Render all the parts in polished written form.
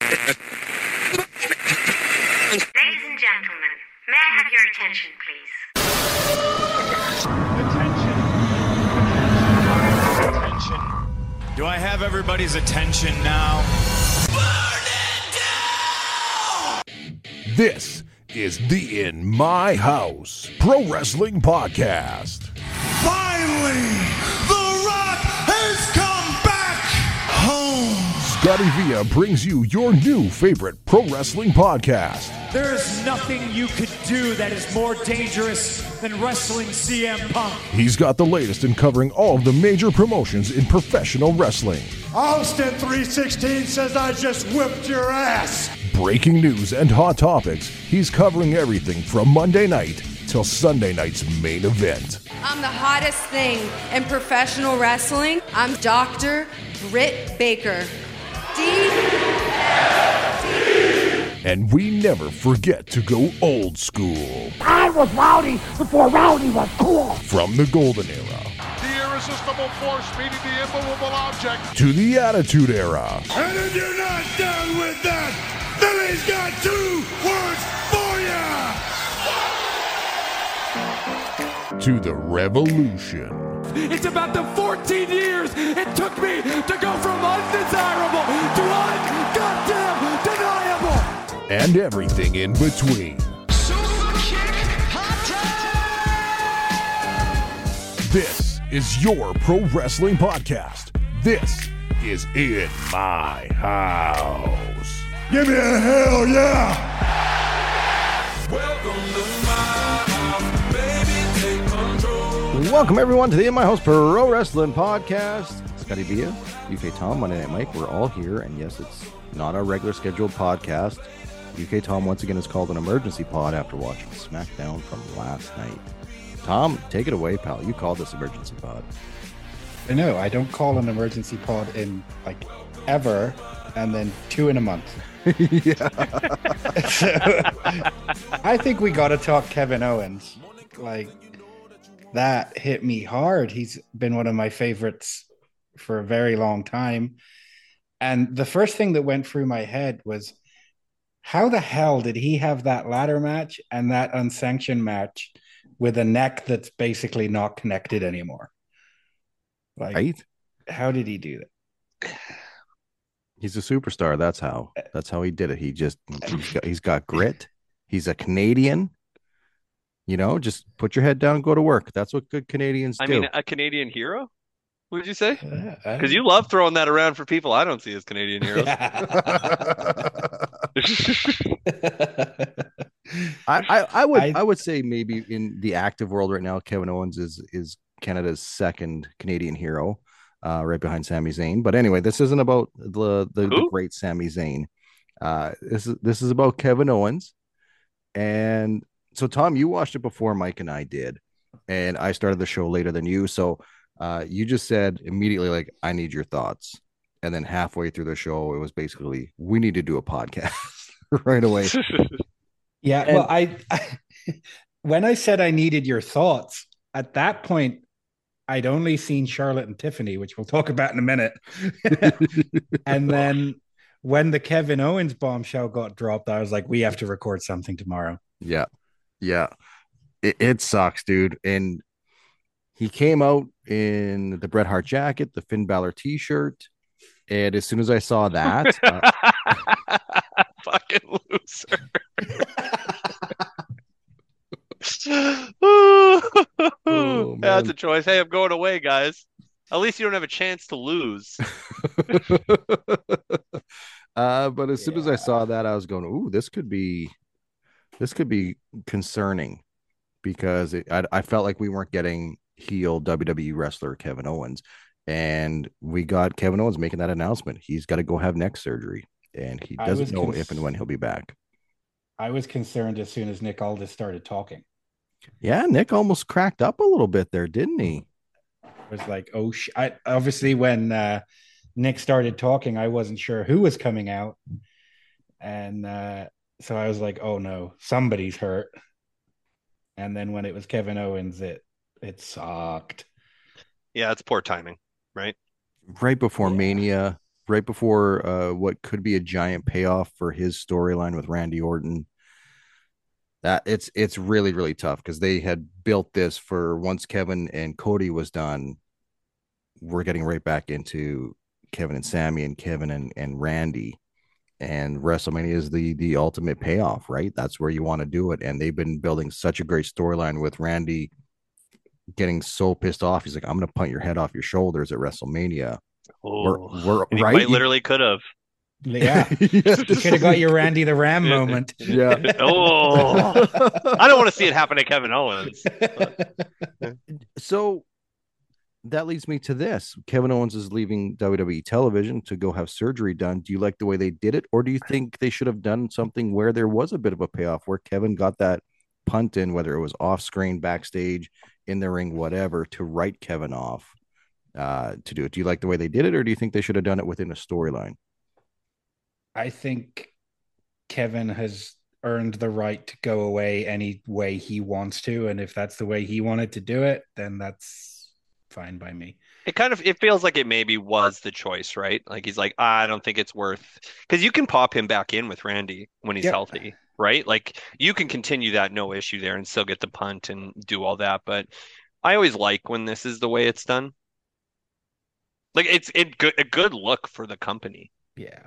Ladies and gentlemen, may I have your attention, please? Attention. Do I have everybody's attention now? Burn it down! This is the In My House Pro Wrestling Podcast. Finally, The Rock has come back home. Scotty Villa brings you your new favorite pro wrestling podcast. There is nothing you could do that is more dangerous than wrestling CM Punk. He's got the latest in covering all of the major promotions in professional wrestling. Austin 316 says I just whipped your ass. Breaking news and hot topics, he's covering everything from Monday night till Sunday night's main event. I'm the hottest thing in professional wrestling. I'm Dr. Britt Baker. And we never forget to go old school. I was rowdy before rowdy was cool. From the golden era. The irresistible force meeting the immovable object. To the attitude era. And if you're not down with that, Billy's got 2 words for you. To the revolution. It's about the 14 years it took me to go from undesirable to un-goddamn deniable. And everything in between. Super kick, hot tag. This is your pro wrestling podcast. This is In My House. Give me a hell yeah. Welcome to my house, baby, take control. Welcome everyone to the In My House Pro Wrestling Podcast. Scotty Villa, UK Tom, Monday Night Mike, we're all here, and yes, it's not our regular scheduled podcast. UK Tom once again is called an emergency pod after watching SmackDown from last night. Tom, take it away, pal. You called this emergency pod. No, I don't call an emergency pod in like ever, and then 2 in a month. Yeah. So, I think we got to talk Kevin Owens. Like, that hit me hard. He's been one of my favorites for a very long time. And the first thing that went through my head was, how the hell did he have that ladder match and that unsanctioned match with a neck that's basically not connected anymore? Like, right? How did he do that? He's a superstar. That's how he did it. He's got grit. He's a Canadian. You know, just put your head down and go to work. That's what good Canadians do. I mean, a Canadian hero? Would you say? Because you love throwing that around for people I don't see as Canadian heroes. I would say maybe in the active world right now, Kevin Owens is Canada's second Canadian hero, right behind Sami Zayn. But anyway, this isn't about the great Sami Zayn. This is about Kevin Owens. And so, Tom, you watched it before Mike and I did, and I started the show later than you. So you just said immediately, like, I need your thoughts. And then halfway through the show, it was basically, we need to do a podcast right away. Yeah. And, well, I when I said I needed your thoughts, at that point, I'd only seen Charlotte and Tiffany, which we'll talk about in a minute. And then when the Kevin Owens bombshell got dropped, I was like, we have to record something tomorrow. Yeah. Yeah. It sucks, dude. And he came out in the Bret Hart jacket, the Finn Balor t-shirt. And as soon as I saw that, fucking loser. That's a choice. Hey, I'm going away, guys. At least you don't have a chance to lose. But as soon as I saw that, I was going, ooh, this could be concerning, because I felt like we weren't getting heel WWE wrestler Kevin Owens, and we got Kevin Owens making that announcement. He's got to go have neck surgery, and he doesn't know if and when he'll be back. I was concerned as soon as Nick Aldis started talking. Yeah, Nick almost cracked up a little bit there, didn't he? I was like, oh, obviously when Nick started talking, I wasn't sure who was coming out, and so I was like, oh no, somebody's hurt. And then when it was Kevin Owens, it sucked. Yeah, it's poor timing, right? Right before Mania, right before what could be a giant payoff for his storyline with Randy Orton. That it's really, really tough because they had built this for once Kevin and Cody was done. We're getting right back into Kevin and Sammy and Kevin and Randy. And WrestleMania is the ultimate payoff, right? That's where you want to do it. And they've been building such a great storyline with Randy getting so pissed off. He's like, I'm going to punt your head off your shoulders at WrestleMania. We're right. Quite literally could have. Yeah. You could have got your Randy the Ram moment. Yeah. I don't want to see it happen to Kevin Owens. So that leads me to this. Kevin Owens is leaving WWE television to go have surgery done. Do you like the way they did it? Or do you think they should have done something where there was a bit of a payoff where Kevin got that punt in, whether it was off screen, backstage, in the ring, whatever, to write Kevin off to do it? Do you like the way they did it, or do you think they should have done it within a storyline? I think Kevin has earned the right to go away any way he wants to. And if that's the way he wanted to do it, then that's fine by me. It feels like it maybe was the choice, right? Like he's like, I don't think it's worth, because you can pop him back in with Randy when he's healthy, right? Like you can continue that, no issue there, and still get the punt and do all that. But I always like when this is the way it's done. Like it's a good look for the company. Yeah.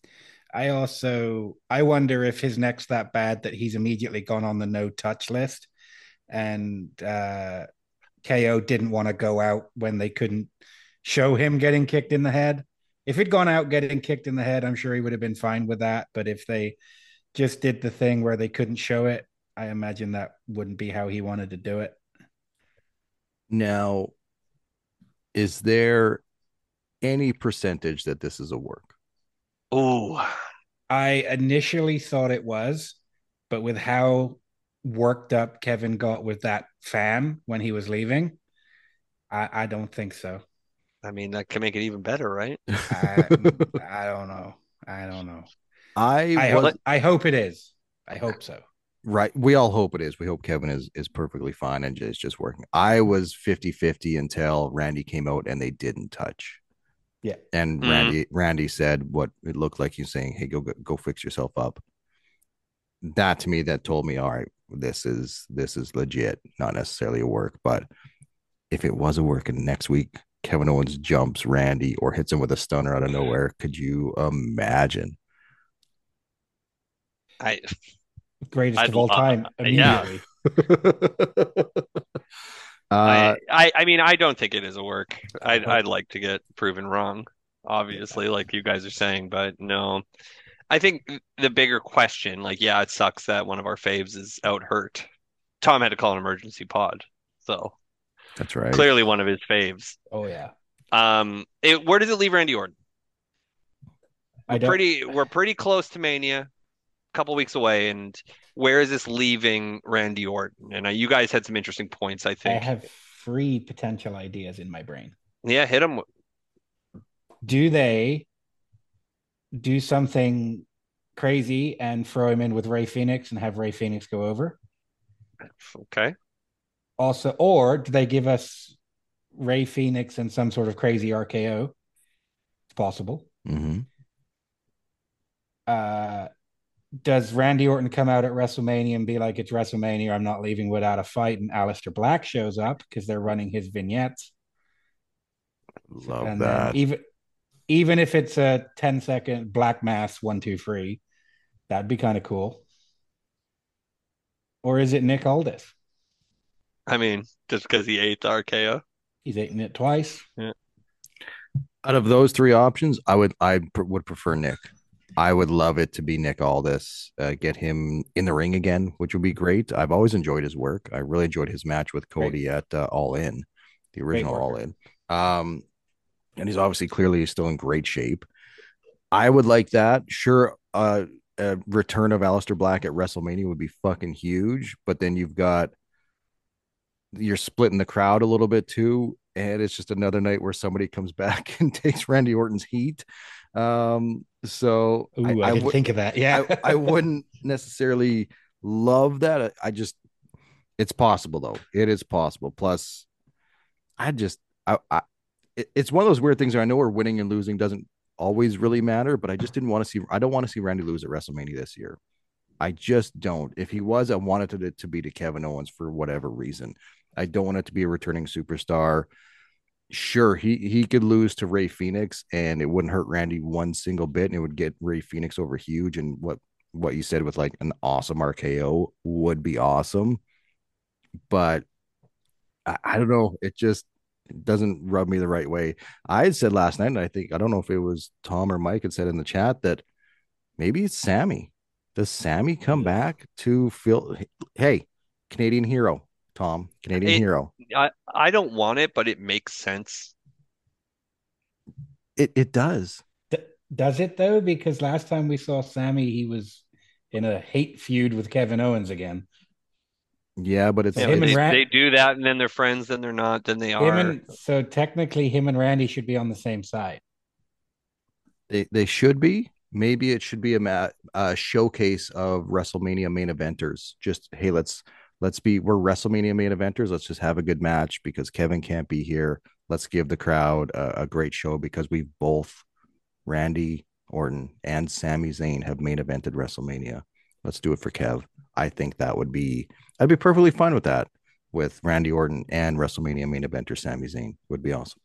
I wonder if his neck's that bad that he's immediately gone on the no touch list, and KO didn't want to go out when they couldn't show him getting kicked in the head. If he'd gone out getting kicked in the head, I'm sure he would have been fine with that. But if they just did the thing where they couldn't show it, I imagine that wouldn't be how he wanted to do it. Now, is there any percentage that this is a work? Oh, I initially thought it was, but with how worked up Kevin got with that fan when he was leaving, I don't think so. I mean, that can make it even better, right? I don't know. I hope it is. I hope so. Right. We all hope it is. We hope Kevin is perfectly fine and is just working. I was 50-50 until Randy came out and they didn't touch. Yeah. And Randy said what it looked like he's saying, hey, go fix yourself up. That to me, that told me, all right, this is legit, not necessarily a work. But if it was a work and next week Kevin Owens jumps Randy or hits him with a stunner out of nowhere, could you imagine? Greatest of all time immediately. Yeah. I mean, I don't think it is a work. I'd like to get proven wrong, obviously, like you guys are saying, but no. I think the bigger question, like, yeah, it sucks that one of our faves is out hurt. Tom had to call an emergency pod, so that's right. Clearly one of his faves. Oh yeah. Where does it leave Randy Orton? We're We're pretty close to Mania, a couple weeks away, and where is this leaving Randy Orton? And you guys had some interesting points, I think. I have 3 potential ideas in my brain. Yeah, hit them. Do they do something crazy and throw him in with Rey Fenix and have Rey Fenix go over? Okay. Also, or do they give us Rey Fenix and some sort of crazy RKO? It's possible. Mm-hmm. Does Randy Orton come out at WrestleMania and be like, it's WrestleMania, I'm not leaving without a fight, and Aleister Black shows up because they're running his vignettes? Love that. Even if it's a 10-second Black Mass 1, 2, 3, that'd be kind of cool. Or is it Nick Aldis? I mean, just because he ate the RKO. He's eaten it twice. Yeah. Out of those 3 options, I would prefer Nick. I would love it to be Nick Aldis, get him in the ring again, which would be great. I've always enjoyed his work. I really enjoyed his match with Cody at All In, the original All In. And he's obviously clearly still in great shape. I would like that. Sure, a return of Aleister Black at WrestleMania would be fucking huge, but then you're splitting the crowd a little bit too, and it's just another night where somebody comes back and takes Randy Orton's heat. So I didn't think of that. Yeah. I wouldn't necessarily love that. It's possible though. It is possible. Plus, it's one of those weird things where I know where winning and losing doesn't always really matter, but I just didn't want to see. I don't want to see Randy lose at WrestleMania this year. I just don't. If he was, I wanted it to be to Kevin Owens for whatever reason. I don't want it to be a returning superstar. Sure, he could lose to Ray Phoenix, and it wouldn't hurt Randy one single bit, and it would get Ray Phoenix over huge. And what you said with like an awesome RKO would be awesome, but I don't know. It just doesn't rub me the right way. I had said last night, and I don't know if it was Tom or Mike had said in the chat that maybe it's Sammy. Does Sammy come back to feel, hey, Canadian hero, Tom, Canadian hero? I don't want it, but it makes sense. It does. Does it though? Because last time we saw Sammy, he was in a hate feud with Kevin Owens again. Yeah, but it's they do that, and then they're friends, then they're not, then they are. So technically, him and Randy should be on the same side. They should be. Maybe it should be a showcase of WrestleMania main eventers. Just, hey, we're WrestleMania main eventers. Let's just have a good match because Kevin can't be here. Let's give the crowd a great show because we both, Randy Orton and Sami Zayn, have main evented WrestleMania. Let's do it for Kev. I think I'd be perfectly fine with that, with Randy Orton and WrestleMania main eventer Sami Zayn. Would be awesome.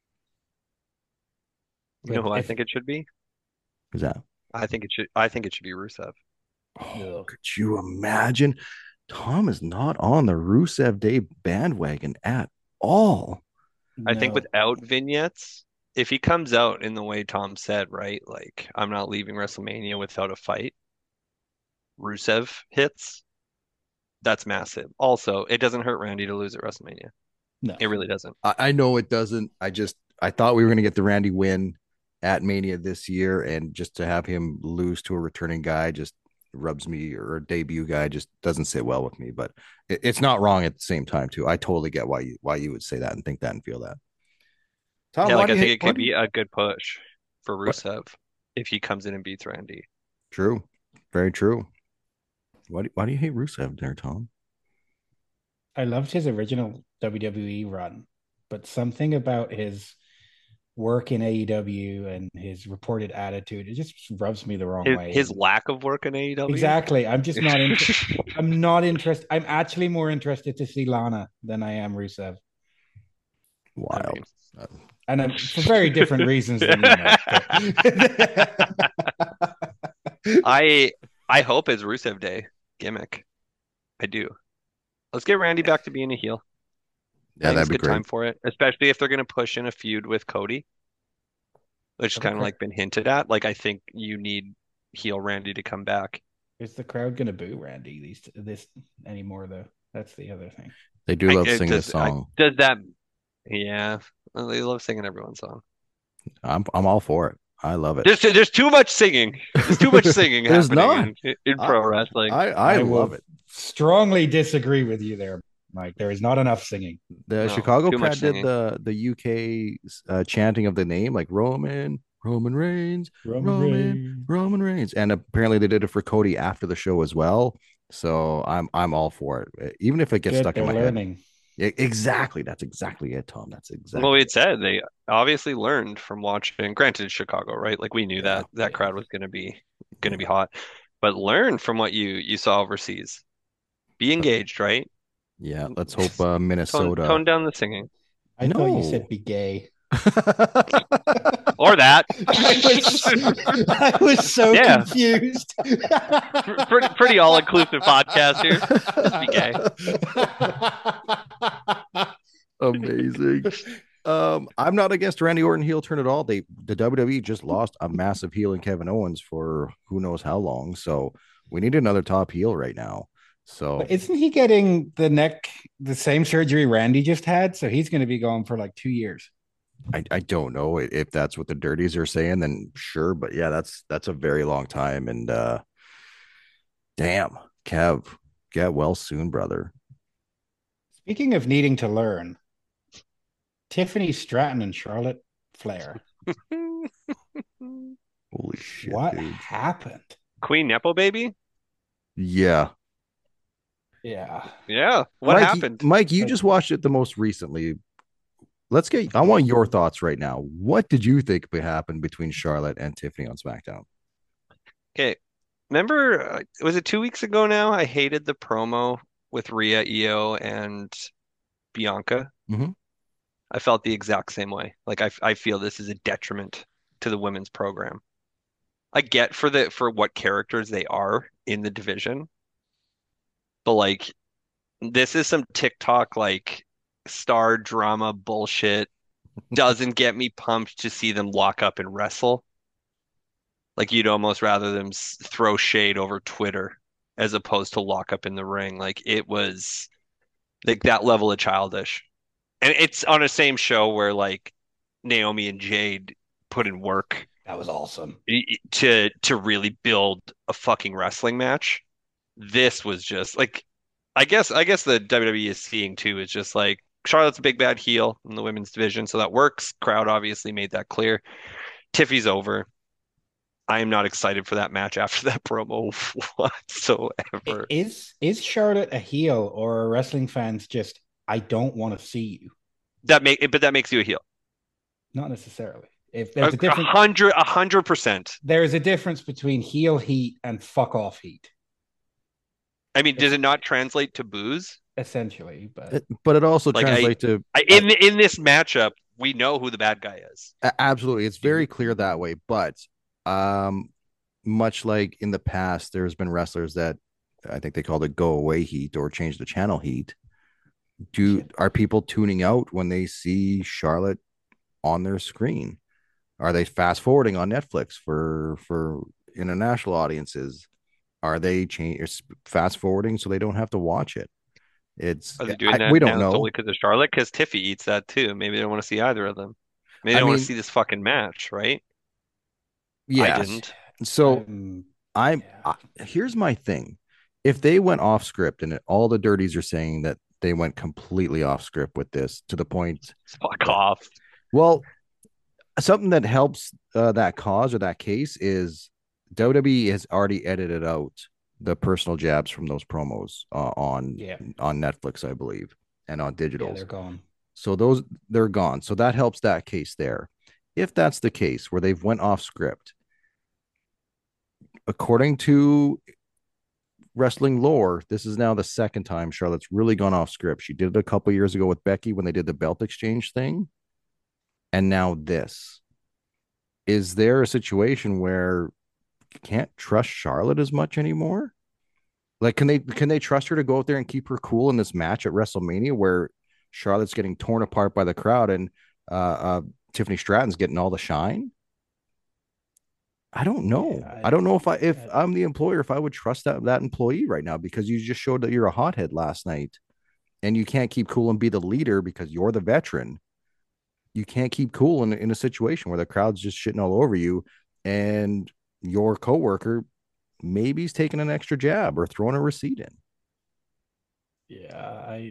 You know who I think it should be? Who's that? I think it should be Rusev. Oh, could you imagine? Tom is not on the Rusev Day bandwagon at all. I think without vignettes, if he comes out in the way Tom said, right? Like, I'm not leaving WrestleMania without a fight. Rusev hits. That's massive. Also, it doesn't hurt Randy to lose at WrestleMania. No, it really doesn't. I know it doesn't. I thought we were going to get the Randy win at Mania this year, and just to have him lose to a returning guy just rubs me, or a debut guy just doesn't sit well with me. But it's not wrong at the same time too. I totally get why you would say that and think that and feel that. Tom, I think it could be a good push for Rusev if he comes in and beats Randy. True, very true. Why do you hate Rusev there, Tom? I loved his original WWE run, but something about his work in AEW and his reported attitude, it just rubs me the wrong way. His lack of work in AEW? Exactly. I'm just not interested. I'm not interested. I'm actually more interested to see Lana than I am Rusev. Wild. And for very different reasons than you know. I hope it's Rusev Day gimmick. I do. Let's get Randy back to being a heel. Yeah, that'd be good great. Time for it, especially if they're going to push in a feud with Cody, which is kind of like been hinted at. Like, I think you need heel Randy to come back. Is the crowd going to boo Randy this anymore though? That's the other thing. They do love singing this song. Does that? Yeah, they love singing everyone's song. I'm all for it. I love it. There's too much singing. There's too much singing happening in pro wrestling. I love it. Strongly disagree with you there, Mike. There is not enough singing. The Chicago crowd did the UK chanting of the name, like Roman Reigns, Roman Reigns, and apparently they did it for Cody after the show as well. So I'm all for it, even if it gets stuck in my head. Exactly. That's exactly it, Tom. That's exactly. Well, it said they obviously learned from watching. Granted, Chicago, right? Like, we knew that crowd was going to be hot, but learn from what you saw overseas. Be engaged, right? Yeah. Let's hope Minnesota tone down the singing. I thought you said be gay. Or that. I was so confused. Pretty all-inclusive podcast here. Just be gay. Amazing. I'm not against Randy Orton heel turn at all. The WWE just lost a massive heel in Kevin Owens for who knows how long. So we need another top heel right now. So but isn't he getting the same surgery Randy just had? So he's going to be gone for like 2 years. I don't know if that's what the dirties are saying, then sure. But yeah, that's a very long time. And damn, Kev, get well soon, brother. Speaking of needing to learn, Tiffany Stratton and Charlotte Flair. Holy shit. What happened? Queen Nepo baby? Yeah. Yeah. Yeah. What happened? Mike, you just watched it the most recently. I want your thoughts right now. What did you think would happen between Charlotte and Tiffany on SmackDown? Okay. Remember, was it 2 weeks ago now? I hated the promo with Rhea, Io, and Bianca. Mhm. I felt the exact same way. Like I feel this is a detriment to the women's program. I get for what characters they are in the division, but like this is some TikTok like star drama bullshit. Doesn't get me pumped to see them lock up and wrestle. Like you'd almost rather them throw shade over Twitter as opposed to lock up in the ring. Like it was like that level of childish. And it's on the same show where like Naomi and Jade put in work That was awesome. to really build a fucking wrestling match. This was just like I guess the WWE is seeing too is just like Charlotte's a big bad heel in the women's division, so that works. Crowd obviously made that clear. Tiffy's over. I am not excited for that match after that promo whatsoever. Is Charlotte a heel or are wrestling fans just I don't want to see you? But that makes you a heel. Not necessarily. If there's a difference, 100%. there is a difference between heel heat and fuck off heat. I mean, does it not translate to booze? Essentially, but it also Like translates to in this matchup, we know who the bad guy is. absolutely. It's very clear that way. But much like in the past, there's been wrestlers that I think they called it go away heat or change the channel heat. Are people tuning out when they see Charlotte on their screen? Are they fast forwarding on Netflix for international audiences? Are they fast forwarding so they don't have to watch it? Are they doing that we don't know. Solely because of Charlotte? Because Tiffy eats that too. Maybe they don't want to see either of them. Maybe they don't want to see this fucking match, right? Yeah. I didn't. So here's my thing. If they went off script and all the dirties are saying that they went completely off script with this to the point. Fuck off. Well, something that helps that cause or that case is WWE has already edited out the personal jabs from those promos on Netflix, I believe, and on digital. Yeah, they're gone. So they're gone. So that helps that case there. If that's the case where they've went off script, according to wrestling lore, this is now the second time Charlotte's really gone off script. She did it a couple years ago with Becky when they did the belt exchange thing. And now this. Is there a situation where you can't trust Charlotte as much anymore? Like, can they trust her to go out there and keep her cool in this match at WrestleMania where Charlotte's getting torn apart by the crowd and Tiffany Stratton's getting all the shine? I don't know. I don't know if I'm the employer, if I would trust that employee right now, because you just showed that you're a hothead last night and you can't keep cool and be the leader because you're the veteran. You can't keep cool in a situation where the crowd's just shitting all over you and your coworker maybe he's taking an extra jab or throwing a receipt in. Yeah,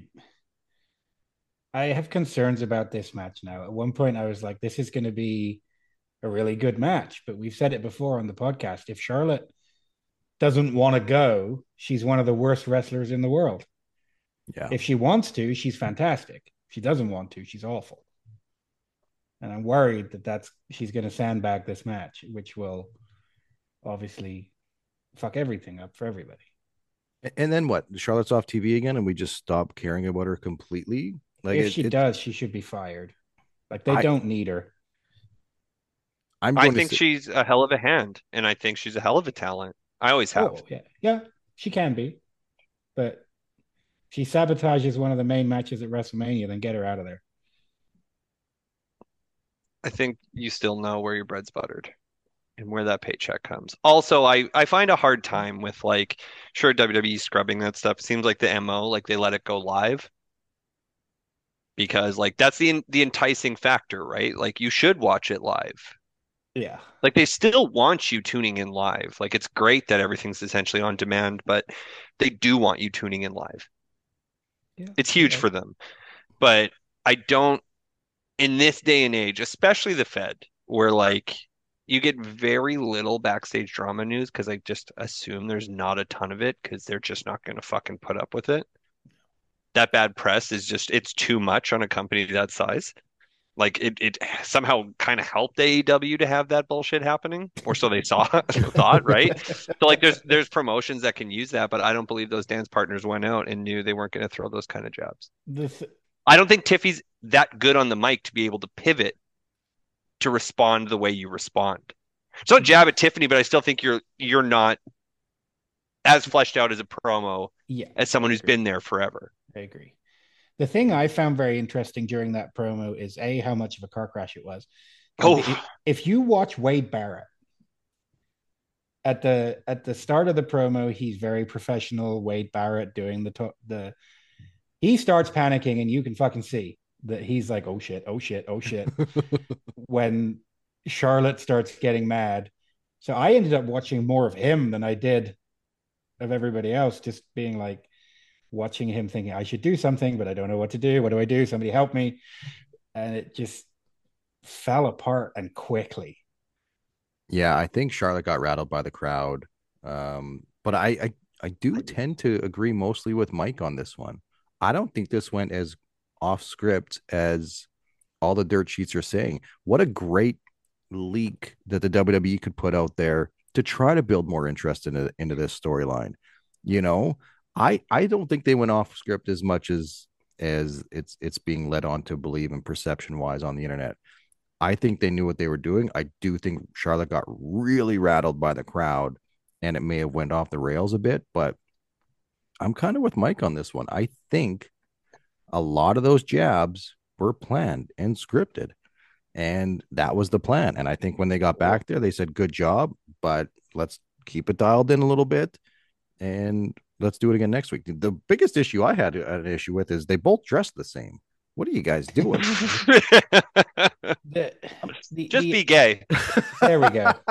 I have concerns about this match now. At one point I was like, this is going to be a really good match, but we've said it before on the podcast. If Charlotte doesn't want to go, she's one of the worst wrestlers in the world. Yeah. If she wants to, she's fantastic. If she doesn't want to, she's awful. And I'm worried that she's going to sandbag this match, which will obviously fuck everything up for everybody. And then what? Charlotte's off TV again, and we just stop caring about her completely. Like if she does, she should be fired. Like they don't need her. I think she's a hell of a hand, and I think she's a hell of a talent. I always have. Oh, yeah, she can be, but she sabotages one of the main matches at WrestleMania. Then get her out of there. I think you still know where your bread's buttered and where that paycheck comes. Also, I find a hard time with like, sure, WWE scrubbing that stuff. It seems like the MO, like they let it go live. Because like that's the enticing factor, right? Like you should watch it live. Yeah. Like they still want you tuning in live. Like it's great that everything's essentially on demand, but they do want you tuning in live. Yeah. It's huge for them. But I don't, in this day and age, especially the Fed, where like you get very little backstage drama news because I just assume there's not a ton of it because they're just not going to fucking put up with it. That bad press is just, it's too much on a company that size. Like it somehow kind of helped AEW to have that bullshit happening, or so they thought, right? So like there's promotions that can use that, but I don't believe those dance partners went out and knew they weren't going to throw those kind of jabs. I don't think Tiffy's that good on the mic to be able to pivot to respond the way you respond. So don't jab at Tiffany, but I still think you're not as fleshed out as a promo as someone who's been there forever. I agree. The thing I found very interesting during that promo is how much of a car crash it was. If you watch Wade Barrett at the start of the promo, he's very professional. Wade Barrett doing he starts panicking, and you can fucking see that he's like, oh shit. When Charlotte starts getting mad. So I ended up watching more of him than I did of everybody else, just being like, watching him thinking I should do something, but I don't know what to do. What do I do? Somebody help me. And it just fell apart and quickly. Yeah, I think Charlotte got rattled by the crowd. But I do tend to agree mostly with Mike on this one. I don't think this went as off script as all the dirt sheets are saying. What a great leak that the WWE could put out there to try to build more interest into this storyline. You know, I don't think they went off script as much as it's being led on to believe in perception wise on the internet. I think they knew what they were doing. I do think Charlotte got really rattled by the crowd, and it may have went off the rails a bit, but I'm kind of with Mike on this one. I think a lot of those jabs were planned and scripted, and that was the plan. And I think when they got back there, they said, good job, but let's keep it dialed in a little bit, and let's do it again next week. The biggest issue I had an issue with is they both dressed the same. What are you guys doing? Just be gay. There we go.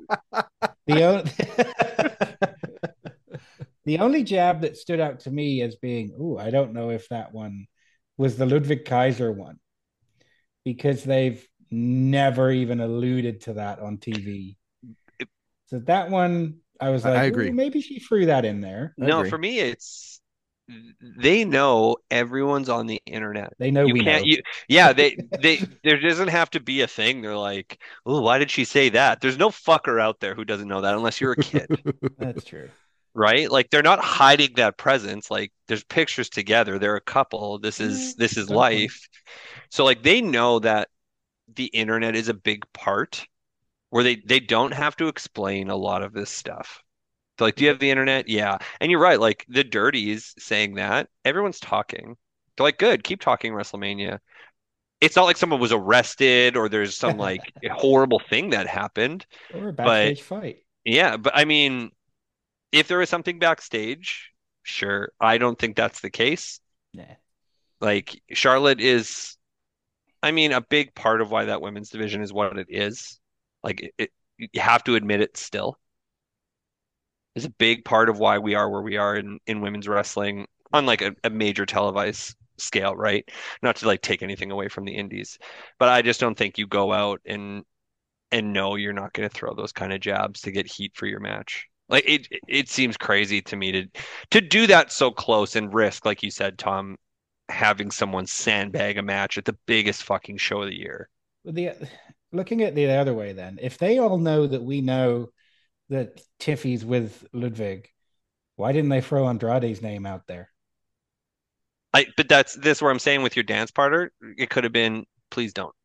The only jab that stood out to me as being, I don't know if that one was the Ludwig Kaiser one, because they've never even alluded to that on TV. So that one, I was like, I agree. Maybe she threw that in there. No, for me, it's they know everyone's on the internet. They know we know. There doesn't have to be a thing. They're like, oh, why did she say that? There's no fucker out there who doesn't know that unless you're a kid. That's true. Right? Like they're not hiding that presence. Like there's pictures together. They're a couple. This is life. So like they know that the internet is a big part where they don't have to explain a lot of this stuff. They're like, do you have the internet? Yeah. And you're right. Like the dirties saying that, everyone's talking. They're like, good, keep talking WrestleMania. It's not like someone was arrested or there's some like horrible thing that happened. Or a backstage fight. Yeah. But I mean, if there is something backstage, sure. I don't think that's the case. Nah. Like Charlotte is, I mean, a big part of why that women's division is what it is. Like you have to admit it still. Is a big part of why we are where we are in women's wrestling on like a major televised scale, right? Not to like take anything away from the indies, but I just don't think you go out and know you're not going to throw those kind of jabs to get heat for your match. Like it seems crazy to me to do that so close and risk, like you said, Tom, having someone sandbag a match at the biggest fucking show of the year. Looking at the other way, then, if they all know that we know that Tiffy's with Ludwig, why didn't they throw Andrade's name out there? But that's this where I'm saying with your dance partner, it could have been, please don't.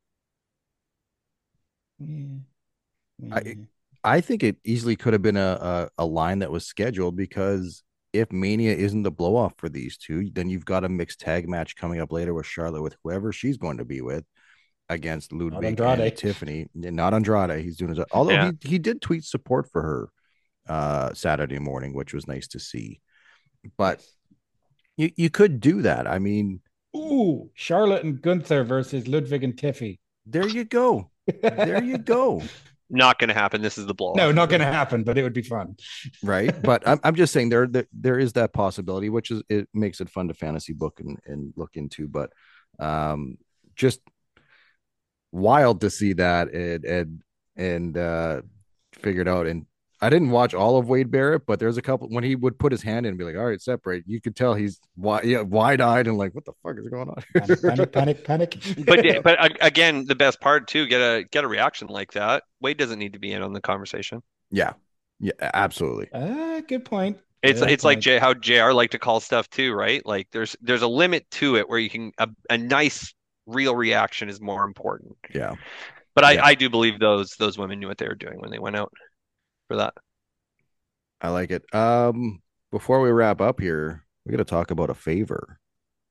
Yeah. I think it easily could have been a line that was scheduled, because if Mania isn't the blow off for these two, then you've got a mixed tag match coming up later with Charlotte, with whoever she's going to be with, against Ludwig and Tiffany. Not Andrade. He's doing his, although he did tweet support for her Saturday morning, which was nice to see. But you could do that. I mean, Charlotte and Gunther versus Ludwig and Tiffy. There you go. There you go. Not going to happen. This is the blow. No, not going to happen, but it would be fun. Right. But I'm just saying there is that possibility, which is, it makes it fun to fantasy book and look into, but just wild to see that and figured out. And I didn't watch all of Wade Barrett, but there's a couple when he would put his hand in and be like, all right, separate. You could tell he's wide-eyed and like, what the fuck is going on here? Panic. But again, the best part too, get a reaction like that. Wade doesn't need to be in on the conversation. Yeah, absolutely. Good point. It's like how JR like to call stuff too, right? Like there's a limit to it where you can a nice real reaction is more important. Yeah. But I do believe those women knew what they were doing when they went out for that. I like it. Before we wrap up here, we got to talk about a favor.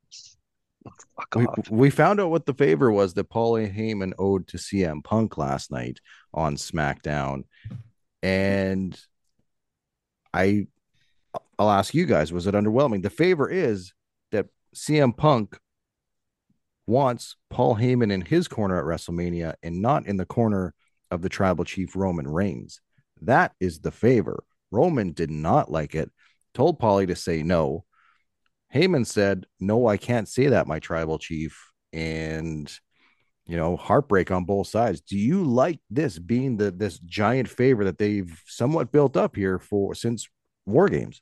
We found out what the favor was that Paul Heyman owed to CM Punk last night on SmackDown. And I'll ask you guys, was it underwhelming? The favor is that CM Punk wants Paul Heyman in his corner at WrestleMania and not in the corner of the tribal chief Roman Reigns. That is the favor. Roman did not like it, told Paulie to say no. Heyman said, no, I can't say that, my tribal chief. And, heartbreak on both sides. Do you like this being this giant favor that they've somewhat built up here since War Games?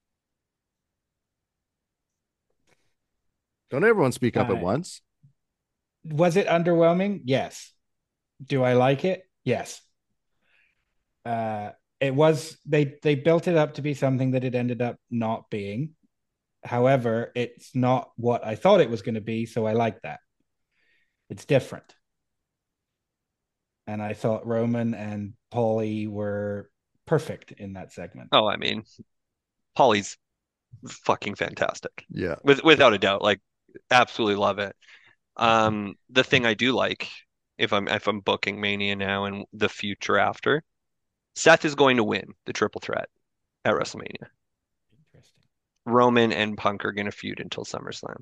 Don't everyone speak up at once. Was it underwhelming? Yes. Do I like it? Yes. It was, they built it up to be something that it ended up not being. However, it's not what I thought it was going to be, so I like that. It's different. And I thought Roman and Paulie were perfect in that segment. Oh, I mean, Paulie's fucking fantastic. Yeah. Without a doubt. Like, absolutely love it. The thing I do like, if I'm booking Mania now and the future after, Seth is going to win the triple threat at WrestleMania. Interesting. Roman and Punk are going to feud until SummerSlam.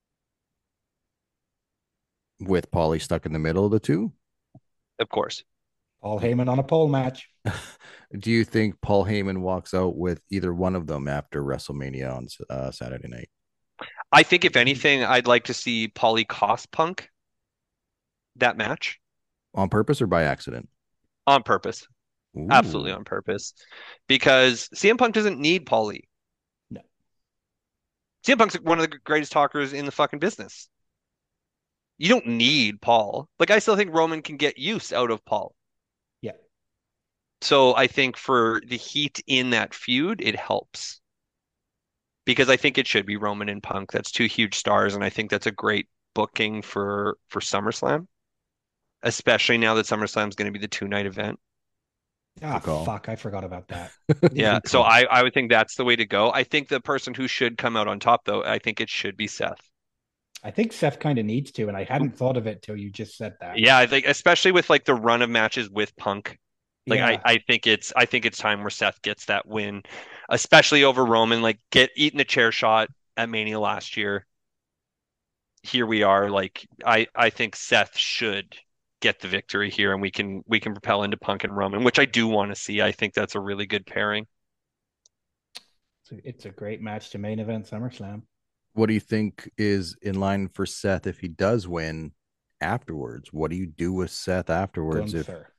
With Paulie stuck in the middle of the two? Of course. Paul Heyman on a pole match. Do you think Paul Heyman walks out with either one of them after WrestleMania on Saturday night? I think if anything, I'd like to see Paulie cost Punk that match. On purpose or by accident? On purpose. Ooh. Absolutely on purpose. Because CM Punk doesn't need Paulie. No. CM Punk's one of the greatest talkers in the fucking business. You don't need Paul. Like, I still think Roman can get use out of Paul. Yeah. So I think for the heat in that feud, it helps. Because I think it should be Roman and Punk. That's two huge stars, and I think that's a great booking for SummerSlam. Especially now that SummerSlam is going to be the 2-night event. Fuck, I forgot about that. Yeah, so I would think that's the way to go. I think the person who should come out on top, though, I think it should be Seth. I think Seth kind of needs to, and I hadn't thought of it till you just said that. Yeah, I think especially with like the run of matches with Punk. Like Yeah. I think it's time where Seth gets that win, especially over Roman. Like get eaten a chair shot at Mania last year. Here we are. Like I think Seth should get the victory here, and we can propel into Punk and Roman, which I do want to see. I think that's a really good pairing. It's a great match to main event SummerSlam. What do you think is in line for Seth if he does win afterwards? What do you do with Seth afterwards? Gunther.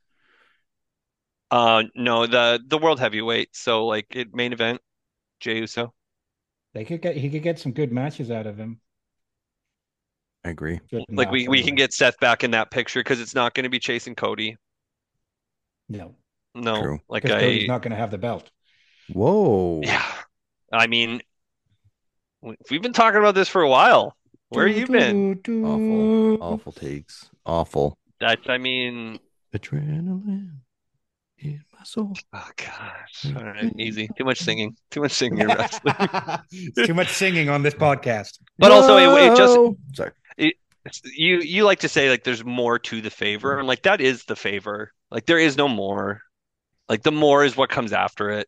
No, the world heavyweight. So like main event, Jey Uso. He could get some good matches out of him. I agree. Like we can get Seth back in that picture because it's not going to be chasing Cody. No. True. Like Cody's not going to have the belt. Whoa. Yeah. I mean, we've been talking about this for a while. Where have you been? Awful takes. Awful. I mean, adrenaline in my soul. Oh gosh. All right, easy. Too much singing. Too much singing in wrestling. Too much singing on this podcast. But also it just sorry. You like to say like there's more to the favor, and like that is the favor. Like there is no more. Like the more is what comes after it.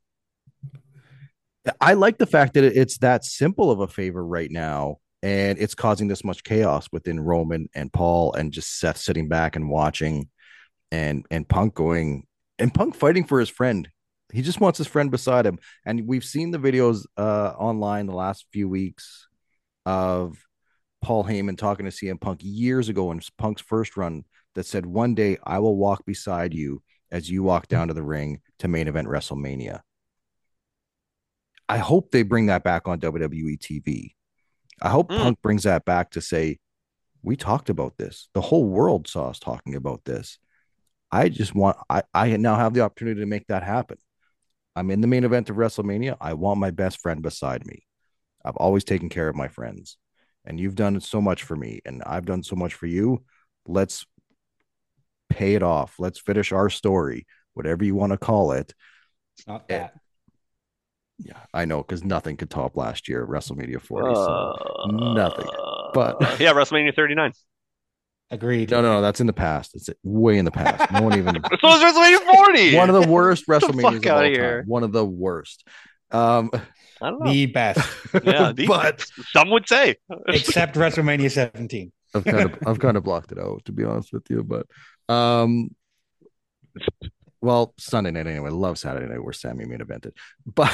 I like the fact that it's that simple of a favor right now, and it's causing this much chaos within Roman and Paul, and just Seth sitting back and watching, and Punk fighting for his friend. He just wants his friend beside him, and we've seen the videos online the last few weeks of Paul Heyman talking to CM Punk years ago in Punk's first run that said, "One day I will walk beside you as you walk down to the ring to main event WrestleMania. I hope they bring that back on WWE TV. I hope Punk brings that back to say, we talked about this. The whole world saw us talking about this. I now have the opportunity to make that happen. I'm in the main event of WrestleMania. I want my best friend beside me. I've always taken care of my friends, and you've done so much for me, and I've done so much for you. Let's pay it off. Let's finish our story, whatever you want to call it. Not that. Yeah, I know, because nothing could top last year, WrestleMania 40. So nothing. But yeah, WrestleMania 39. Agreed. No, that's in the past. It's way in the past. No one even. So it's WrestleMania 40. One of the worst WrestleManias of all time. Here. One of the worst. I don't know. The best. Yeah, but some would say, except WrestleMania 17. I've kind of blocked it out, to be honest with you. But well, Sunday night anyway. Love Saturday night where Sammy main evented. But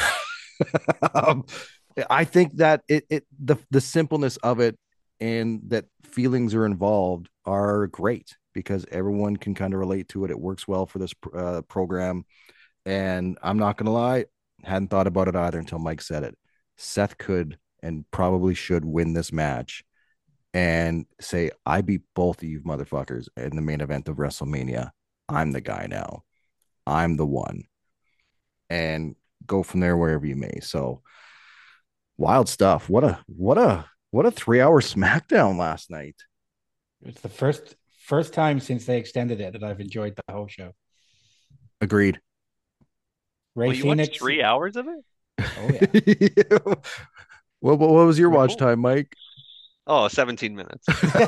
I think that the simpleness of it and that feelings are involved are great because everyone can kind of relate to it. It works well for this program. And I'm not going to lie, hadn't thought about it either until Mike said it. Seth could and probably should win this match and say, I beat both of you motherfuckers in the main event of WrestleMania. I'm the guy now. I'm the one. And go from there wherever you may. So wild stuff. What a 3-hour SmackDown last night. It's the first time since they extended it that I've enjoyed the whole show. Agreed. Ray you Phoenix, watched 3 hours of it? Oh yeah. What was your watch time, Mike? Oh, 17 minutes.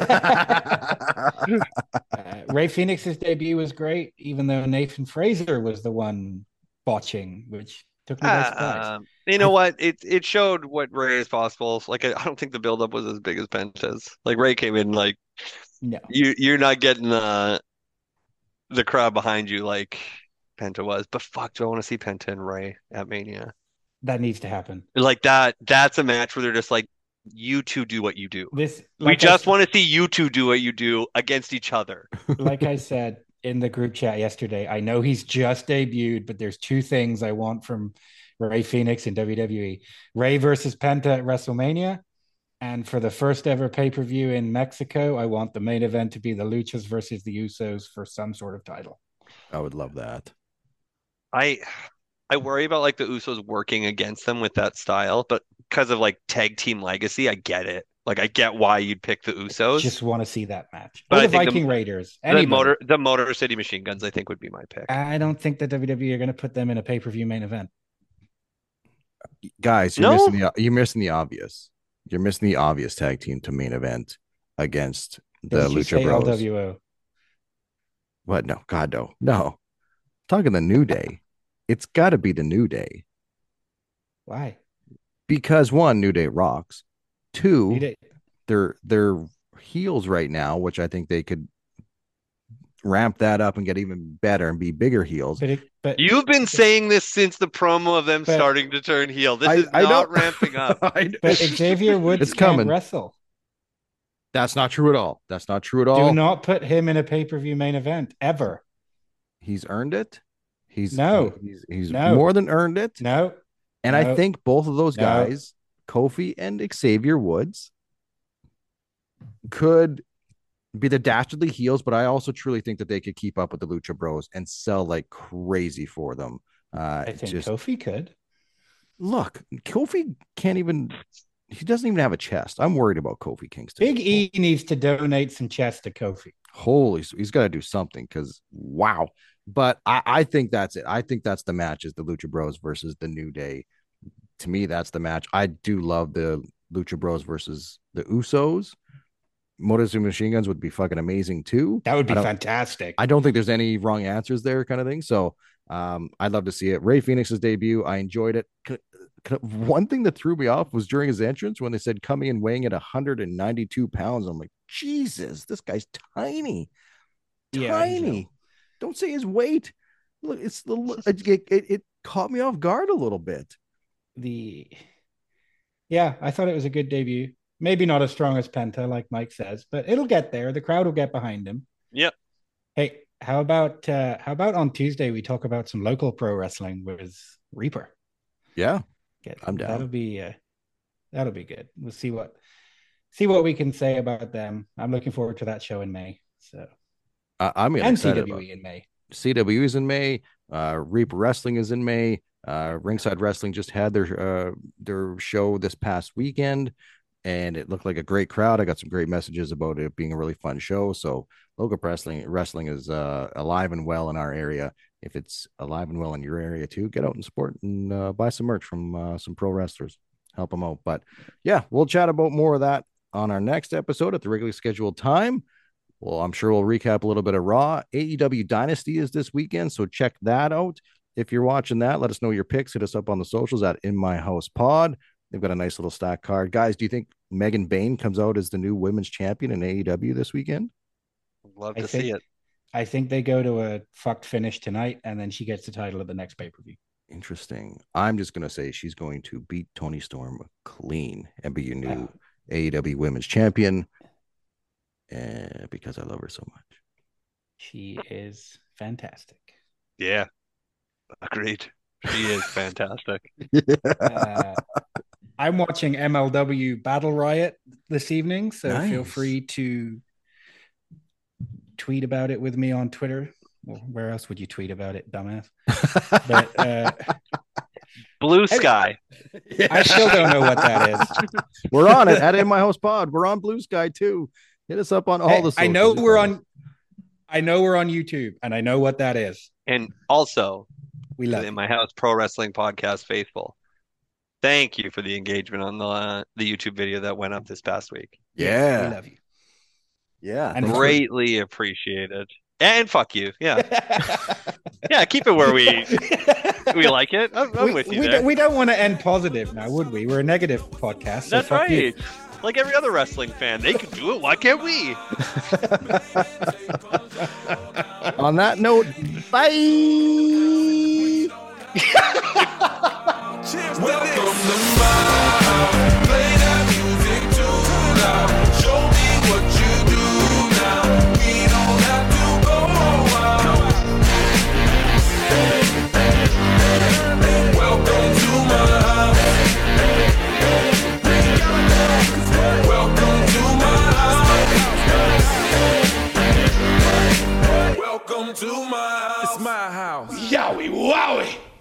Ray Phoenix's debut was great, even though Nathan Fraser was the one botching, which took me by surprise. You know what? It showed what Ray is possible. Like I don't think the buildup was as big as Penta's. Like Ray came in like, no, you're not getting the crowd behind you like Penta was. But fuck, do I want to see Penta and Ray at Mania? That needs to happen. Like that's a match where they're just like, you two do what you do. We just want to see you two do what you do against each other. Like I said in the group chat yesterday, I know he's just debuted, but there's two things I want from Ray Phoenix in WWE. Ray versus Penta at WrestleMania. And for the first ever pay-per-view in Mexico, I want the main event to be the Luchas versus the Usos for some sort of title. I would love that. I worry about like the Usos working against them with that style, but because of like tag team legacy, I get it. Like I get why you'd pick the Usos. Just want to see that match. But or the Viking Raiders. The Motor City Machine Guns, I think, would be my pick. I don't think the WWE are going to put them in a pay-per-view main event. Guys, you're missing the obvious. You're missing the obvious tag team to main event against the Lucha Bros. LWO. What? No, God, no. No. I'm talking the New Day. It's got to be the New Day. Why? Because one, New Day rocks. Two, New Day. they're heels right now, which I think they could ramp that up and get even better and be bigger heels. But you've been saying this since the promo of them starting to turn heel. This is not ramping up. But Xavier Woods can't wrestle. That's not true at all. That's not true at all. Do not put him in a pay-per-view main event ever. He's earned it. He's no. more than earned it. No. And I think both of those guys, Kofi and Xavier Woods, could be the dastardly heels, but I also truly think that they could keep up with the Lucha Bros and sell like crazy for them. I think Kofi could. Look, Kofi can't even. He doesn't even have a chest. I'm worried about Kofi Kingston. Big E needs to donate some chests to Kofi. He's got to do something because wow. But I think that's it. I think that's the match is the Lucha Bros versus the New Day. To me, that's the match. I do love the Lucha Bros versus the Usos. Motor City Machine Guns would be fucking amazing too. That would be fantastic. I don't think there's any wrong answers there, kind of thing. So I'd love to see it. Ray Phoenix's debut, I enjoyed it. One thing that threw me off was during his entrance when they said coming in weighing at 192 pounds. I'm like, Jesus, this guy's tiny. Tiny. Don't say his weight. Look, it caught me off guard a little bit. I thought it was a good debut. Maybe not as strong as Penta, like Mike says, but it'll get there. The crowd will get behind him. Yep. Hey, How about on Tuesday we talk about some local pro wrestling with Reaper? Yeah, I'm down. That'll be good. We'll see what we can say about them. I'm looking forward to that show in May. So I'm excited. CWE in May. CWE is in May. Reaper Wrestling is in May. Ringside Wrestling just had their show this past weekend, and it looked like a great crowd. I got some great messages about it being a really fun show. So local wrestling is alive and well in our area. If it's alive and well in your area too, get out and support and buy some merch from some pro wrestlers. Help them out. But yeah, we'll chat about more of that on our next episode at the regularly scheduled time. Well, I'm sure we'll recap a little bit of Raw. AEW Dynasty is this weekend, so check that out. If you're watching that, let us know your picks. Hit us up on the socials at In My House Pod. They've got a nice little stack card. Guys, do you think Megan Bayne comes out as the new women's champion in AEW this weekend? Love to see it. I think they go to a fucked finish tonight, and then she gets the title at the next pay-per-view. Interesting. I'm just going to say she's going to beat Toni Storm clean and be your new AEW women's champion. Because I love her so much. She is fantastic. Yeah. Agreed. She is fantastic. I'm watching MLW Battle Riot this evening, so nice. Feel free to tweet about it with me on Twitter. Well, where else would you tweet about it, dumbass? But, Blue Sky. I still don't know what that is. We're on it at In My House Pod. We're on Blue Sky too. Hit us up on all the socials. I know we're on YouTube, and I know what that is. And also, we love In My House Pro Wrestling Podcast faithful. Thank you for the engagement on the YouTube video that went up this past week. Yeah. We love you. Yeah. And greatly appreciated. And fuck you. Yeah. Yeah, keep it where we like it. I'm with you there. We don't want to end positive now, would we? We're a negative podcast. So that's right. You. Like every other wrestling fan, they can do it. Why can't we? On that note, bye. Welcome to my house. Play that music too loud. Show me what you do now. We don't have to go out. Welcome to my house. Welcome to my house. Welcome to my house. It's my house. Yowie wowie.